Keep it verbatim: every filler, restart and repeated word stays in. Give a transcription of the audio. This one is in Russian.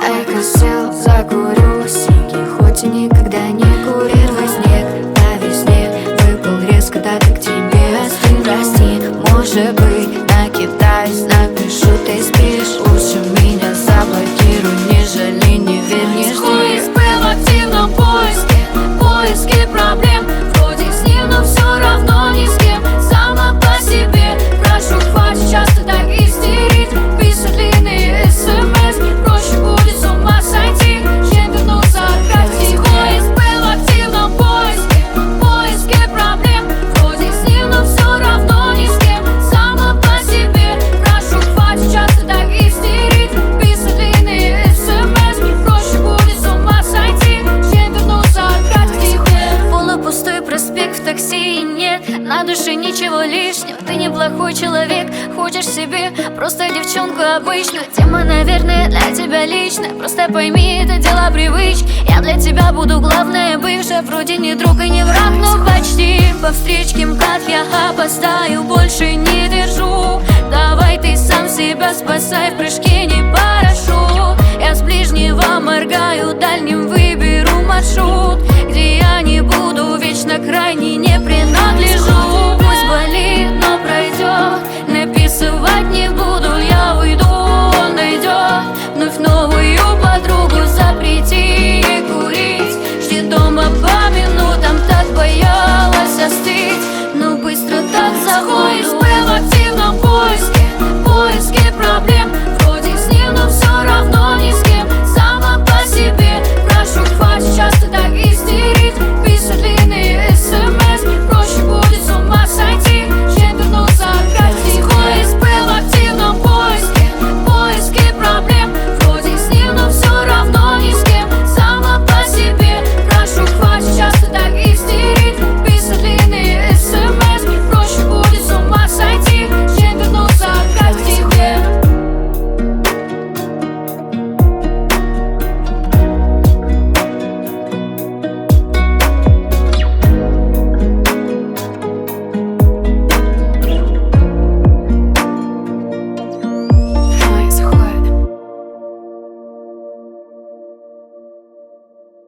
Дай-ка сел, закурю сиги, хоть и никогда не курил. Первый снег по весне выпал резко, так как тебе остыл. Прости, может быть, накидаюсь, напишу, ты спишь. Лучше меня заблокируй, не жали, не верь, не жди. Был в активном поиске, поиске проблем. Вроде с ним, но все равно ни с кем. Сама по себе, прошу, хватит часто так истерить. Писать длинные смс, проще будет с ума сойти, чем вернуться опять в тихое. Был в активном поиске, поиске проблем. Вроде с ним, но все равно ни с кем. Сама по себе, прошу, хватит часто так истерить. Писать длинные смс, проще будет с ума сойти, чем вернуться опять в тихое. Полупустой проспект, в такси и нет на душе ничего лишнего. Ты неплохой человек, хочешь себе просто девчонку обычную. Тема, наверное, для тебя личная. Просто пойми, это дело привычки. Я для тебя буду главная бывшая. Вроде не друг и не враг, но почти. По встречке МКАД я опоздаю, больше не держу. Давай ты сам себя спасай, в прыжке не пора.